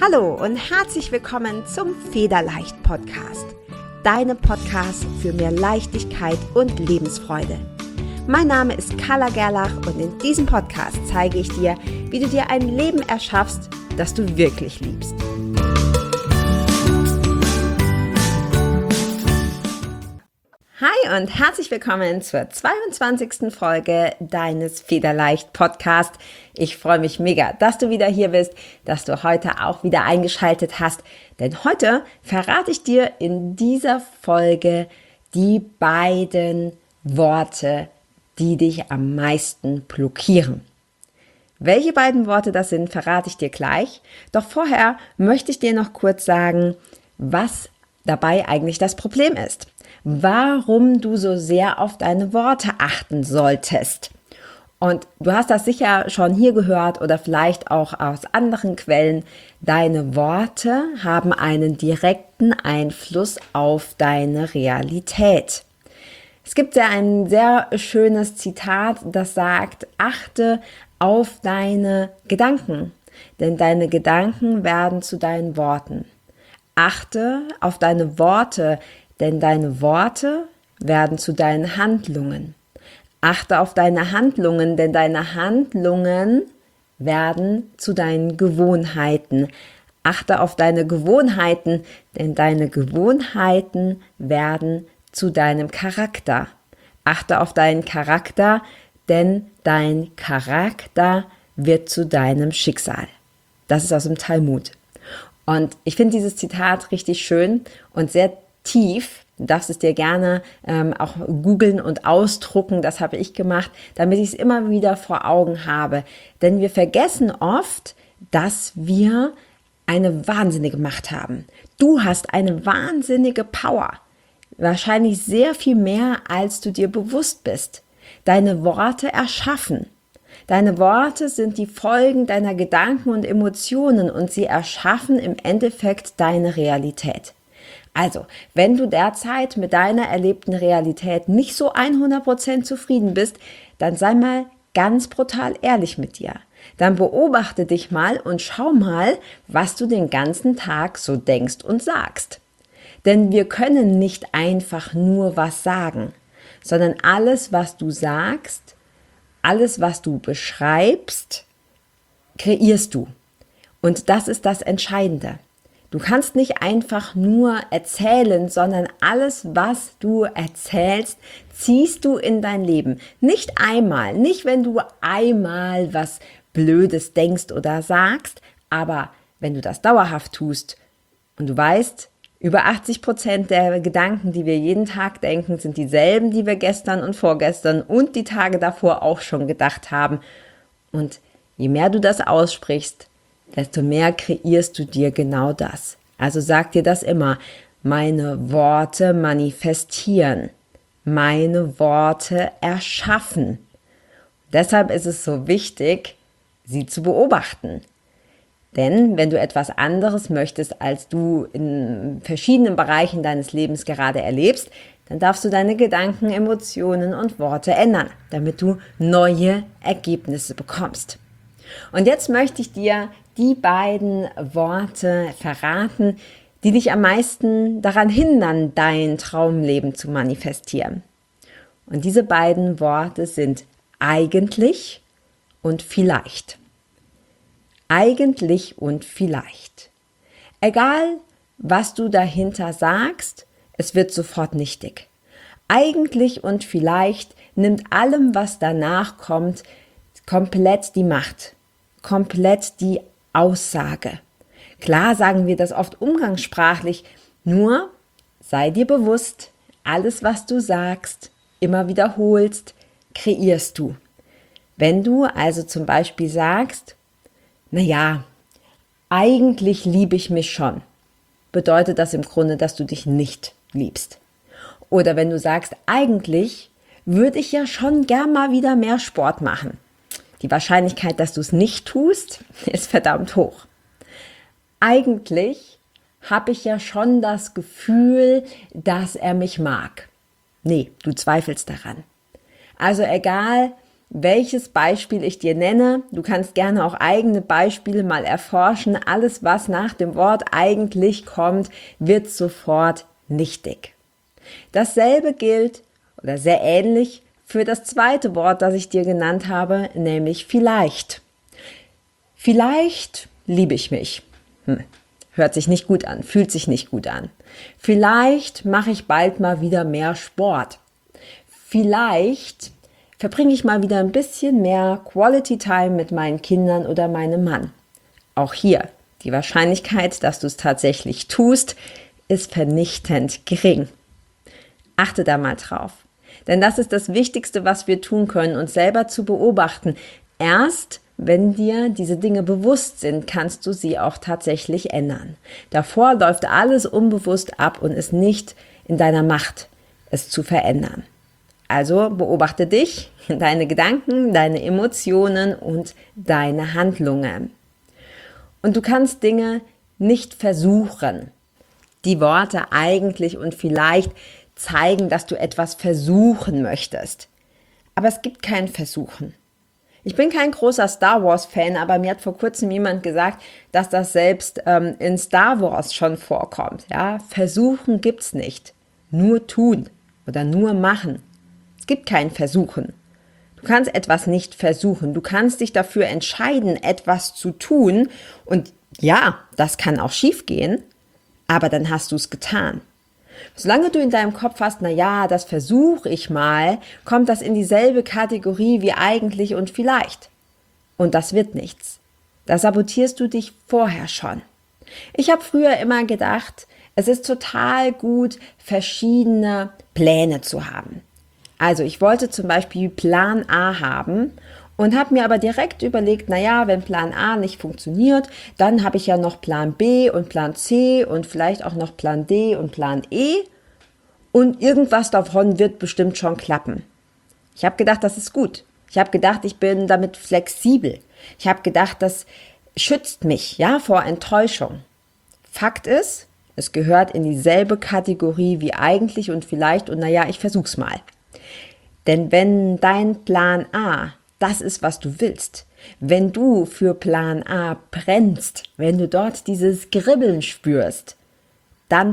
Hallo und herzlich willkommen zum Federleicht Podcast, deinem Podcast für mehr Leichtigkeit und Lebensfreude. Mein Name ist Carla Gerlach und in diesem Podcast zeige ich dir, wie du dir ein Leben erschaffst, das du wirklich liebst. Hi und herzlich willkommen zur 22. Folge deines Federleicht Podcast. Ich freue mich mega, dass du wieder hier bist, dass du heute auch wieder eingeschaltet hast, denn heute verrate ich dir in dieser Folge die beiden Worte, die dich am meisten blockieren. Welche beiden Worte das sind, verrate ich dir gleich. Doch vorher möchte ich dir noch kurz sagen, was dabei eigentlich das Problem ist. Warum du so sehr auf deine Worte achten solltest. Und du hast das sicher schon hier gehört oder vielleicht auch aus anderen Quellen. Deine Worte haben einen direkten Einfluss auf deine Realität. Es gibt ja ein sehr schönes Zitat, das sagt, achte auf deine Gedanken, denn deine Gedanken werden zu deinen Worten. Achte auf deine Worte, denn deine Worte werden zu deinen Handlungen. Achte auf deine Handlungen, denn deine Handlungen werden zu deinen Gewohnheiten. Achte auf deine Gewohnheiten, denn deine Gewohnheiten werden zu deinem Charakter. Achte auf deinen Charakter, denn dein Charakter wird zu deinem Schicksal. Das ist aus dem Talmud. Und ich finde dieses Zitat richtig schön und sehr tief. Du darfst es dir gerne auch googeln und ausdrucken, das habe ich gemacht, damit ich es immer wieder vor Augen habe. Denn wir vergessen oft, dass wir eine wahnsinnige Macht haben. Du hast eine wahnsinnige Power. Wahrscheinlich sehr viel mehr, als du dir bewusst bist. Deine Worte erschaffen. Deine Worte sind die Folgen deiner Gedanken und Emotionen und sie erschaffen im Endeffekt deine Realität. Also, wenn du derzeit mit deiner erlebten Realität nicht so 100% zufrieden bist, dann sei mal ganz brutal ehrlich mit dir. Dann beobachte dich mal und schau mal, was du den ganzen Tag so denkst und sagst. Denn wir können nicht einfach nur was sagen, sondern alles, was du sagst, alles, was du beschreibst, kreierst du. Und das ist das Entscheidende. Du kannst nicht einfach nur erzählen, sondern alles, was du erzählst, ziehst du in dein Leben. Nicht einmal, nicht wenn du einmal was Blödes denkst oder sagst, aber wenn du das dauerhaft tust und du weißt, über 80% der Gedanken, die wir jeden Tag denken, sind dieselben, die wir gestern und vorgestern und die Tage davor auch schon gedacht haben. Und je mehr du das aussprichst, desto mehr kreierst du dir genau das. Also sag dir das immer, meine Worte manifestieren, meine Worte erschaffen. Deshalb ist es so wichtig, sie zu beobachten. Denn wenn du etwas anderes möchtest, als du in verschiedenen Bereichen deines Lebens gerade erlebst, dann darfst du deine Gedanken, Emotionen und Worte ändern, damit du neue Ergebnisse bekommst. Und jetzt möchte ich dir die beiden Worte verraten, die dich am meisten daran hindern, dein Traumleben zu manifestieren. Und diese beiden Worte sind eigentlich und vielleicht. Eigentlich und vielleicht. Egal, was du dahinter sagst, es wird sofort nichtig. Eigentlich und vielleicht nimmt allem, was danach kommt, komplett die Macht, komplett die Aussage. Klar sagen wir das oft umgangssprachlich, nur sei dir bewusst, alles, was du sagst, immer wiederholst, kreierst du. Wenn du also zum Beispiel sagst, naja, eigentlich liebe ich mich schon, bedeutet das im Grunde, dass du dich nicht liebst. Oder wenn du sagst, eigentlich würde ich ja schon gern mal wieder mehr Sport machen. Die Wahrscheinlichkeit, dass du es nicht tust, ist verdammt hoch. Eigentlich habe ich ja schon das Gefühl, dass er mich mag. Nee, du zweifelst daran. Also egal, welches Beispiel ich dir nenne. Du kannst gerne auch eigene Beispiele mal erforschen. Alles, was nach dem Wort eigentlich kommt, wird sofort nichtig. Dasselbe gilt oder sehr ähnlich für das zweite Wort, das ich dir genannt habe, nämlich vielleicht. Vielleicht liebe ich mich. Hört sich nicht gut an, fühlt sich nicht gut an. Vielleicht mache ich bald mal wieder mehr Sport. Vielleicht verbringe ich mal wieder ein bisschen mehr Quality Time mit meinen Kindern oder meinem Mann. Auch hier, die Wahrscheinlichkeit, dass du es tatsächlich tust, ist vernichtend gering. Achte da mal drauf. Denn das ist das Wichtigste, was wir tun können, uns selber zu beobachten. Erst wenn dir diese Dinge bewusst sind, kannst du sie auch tatsächlich ändern. Davor läuft alles unbewusst ab und ist nicht in deiner Macht, es zu verändern. Also beobachte dich, deine Gedanken, deine Emotionen und deine Handlungen. Und du kannst Dinge nicht versuchen. Die Worte eigentlich und vielleicht zeigen, dass du etwas versuchen möchtest. Aber es gibt kein Versuchen. Ich bin kein großer Star Wars-Fan, aber mir hat vor kurzem jemand gesagt, dass das selbst in Star Wars schon vorkommt. Ja? Versuchen gibt's nicht. Nur tun oder nur machen. Es gibt kein Versuchen. Du kannst etwas nicht versuchen. Du kannst dich dafür entscheiden, etwas zu tun. Und ja, das kann auch schief gehen, aber dann hast du es getan. Solange du in deinem Kopf hast, na ja, das versuche ich mal, kommt das in dieselbe Kategorie wie eigentlich und vielleicht. Und das wird nichts. Da sabotierst du dich vorher schon. Ich habe früher immer gedacht, es ist total gut, verschiedene Pläne zu haben. Also ich wollte zum Beispiel Plan A haben und habe mir aber direkt überlegt, naja, wenn Plan A nicht funktioniert, dann habe ich ja noch Plan B und Plan C und vielleicht auch noch Plan D und Plan E und irgendwas davon wird bestimmt schon klappen. Ich habe gedacht, das ist gut. Ich habe gedacht, ich bin damit flexibel. Ich habe gedacht, das schützt mich, ja, vor Enttäuschung. Fakt ist, es gehört in dieselbe Kategorie wie eigentlich und vielleicht und naja, ich versuch's mal. Denn wenn dein Plan A das ist, was du willst, wenn du für Plan A brennst, wenn du dort dieses Kribbeln spürst, dann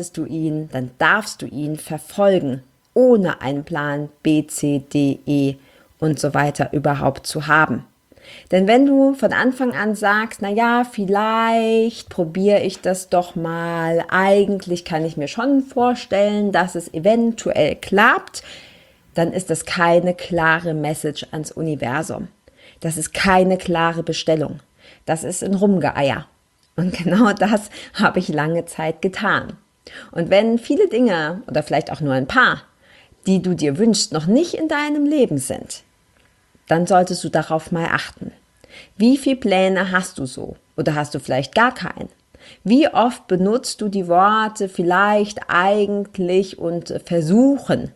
dann darfst du ihn verfolgen, ohne einen Plan B, C, D, E und so weiter überhaupt zu haben. Denn wenn du von Anfang an sagst, na ja, vielleicht probiere ich das doch mal, eigentlich kann ich mir schon vorstellen, dass es eventuell klappt, dann ist das keine klare Message ans Universum. Das ist keine klare Bestellung. Das ist ein Rumgeeier. Und genau das habe ich lange Zeit getan. Und wenn viele Dinge oder vielleicht auch nur ein paar, die du dir wünschst, noch nicht in deinem Leben sind, dann solltest du darauf mal achten. Wie viele Pläne hast du so? Oder hast du vielleicht gar keinen? Wie oft benutzt du die Worte vielleicht, eigentlich und versuchen?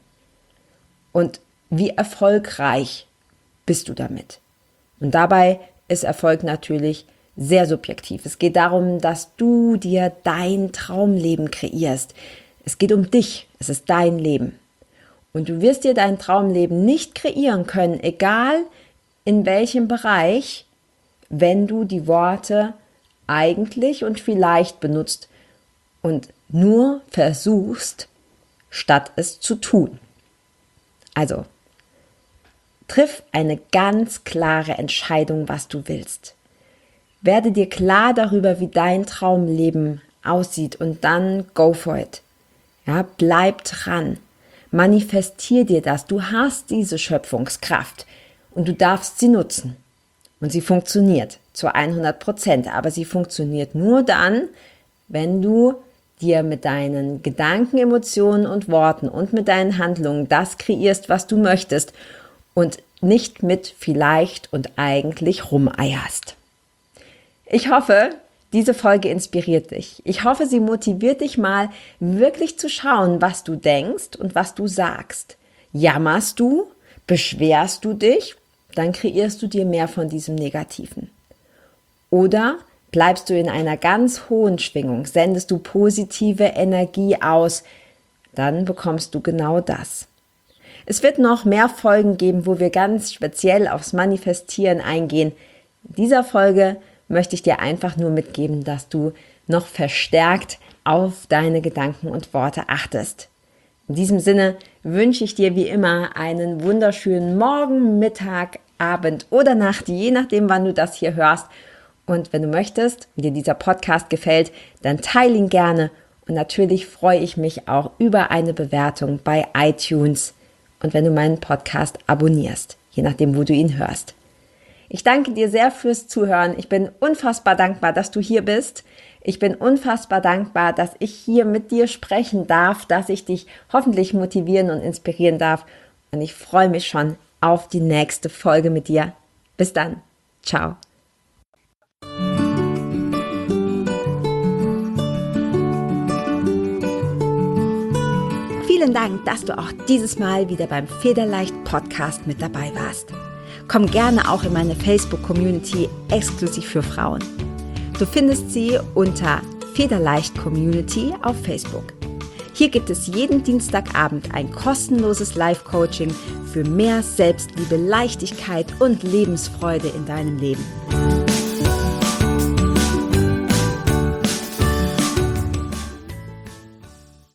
Und wie erfolgreich bist du damit? Und dabei ist Erfolg natürlich sehr subjektiv. Es geht darum, dass du dir dein Traumleben kreierst. Es geht um dich. Es ist dein Leben. Und du wirst dir dein Traumleben nicht kreieren können, egal in welchem Bereich, wenn du die Worte eigentlich und vielleicht benutzt und nur versuchst, statt es zu tun. Also, triff eine ganz klare Entscheidung, was du willst. Werde dir klar darüber, wie dein Traumleben aussieht und dann go for it. Ja, bleib dran. Manifestier dir das. Du hast diese Schöpfungskraft und du darfst sie nutzen. Und sie funktioniert zu 100%, aber sie funktioniert nur dann, wenn du dir mit deinen Gedanken, Emotionen und Worten und mit deinen Handlungen das kreierst, was du möchtest und nicht mit vielleicht und eigentlich rumeierst. Ich hoffe, diese Folge inspiriert dich. Ich hoffe, sie motiviert dich mal, wirklich zu schauen, was du denkst und was du sagst. Jammerst du? Beschwerst du dich? Dann kreierst du dir mehr von diesem Negativen. Oder bleibst du in einer ganz hohen Schwingung, sendest du positive Energie aus, dann bekommst du genau das. Es wird noch mehr Folgen geben, wo wir ganz speziell aufs Manifestieren eingehen. In dieser Folge möchte ich dir einfach nur mitgeben, dass du noch verstärkt auf deine Gedanken und Worte achtest. In diesem Sinne wünsche ich dir wie immer einen wunderschönen Morgen, Mittag, Abend oder Nacht, je nachdem, wann du das hier hörst. Und wenn du möchtest, wenn dir dieser Podcast gefällt, dann teile ihn gerne. Und natürlich freue ich mich auch über eine Bewertung bei iTunes und wenn du meinen Podcast abonnierst, je nachdem, wo du ihn hörst. Ich danke dir sehr fürs Zuhören. Ich bin unfassbar dankbar, dass du hier bist. Ich bin unfassbar dankbar, dass ich hier mit dir sprechen darf, dass ich dich hoffentlich motivieren und inspirieren darf. Und ich freue mich schon auf die nächste Folge mit dir. Bis dann. Ciao. Vielen Dank, dass du auch dieses Mal wieder beim Federleicht Podcast mit dabei warst. Komm gerne auch in meine Facebook-Community exklusiv für Frauen. Du findest sie unter Federleicht Community auf Facebook. Hier gibt es jeden Dienstagabend ein kostenloses Live-Coaching für mehr Selbstliebe, Leichtigkeit und Lebensfreude in deinem Leben.